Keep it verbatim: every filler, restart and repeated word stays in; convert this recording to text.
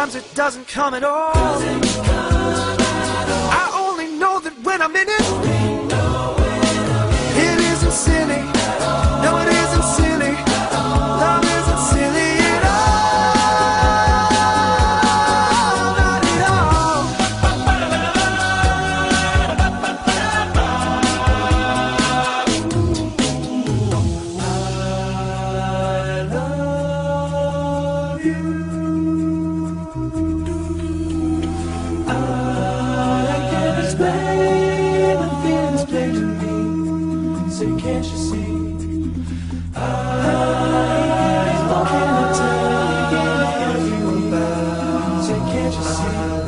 sometimes it doesn't come at all. I only know that when I'm in it, it isn't silly. No, it isn't silly. Love isn't silly at all. Not at all. I love you. I can't explain the feelings plain to me. Say, can't you see? I, what can I tell you about? Say, can't you see?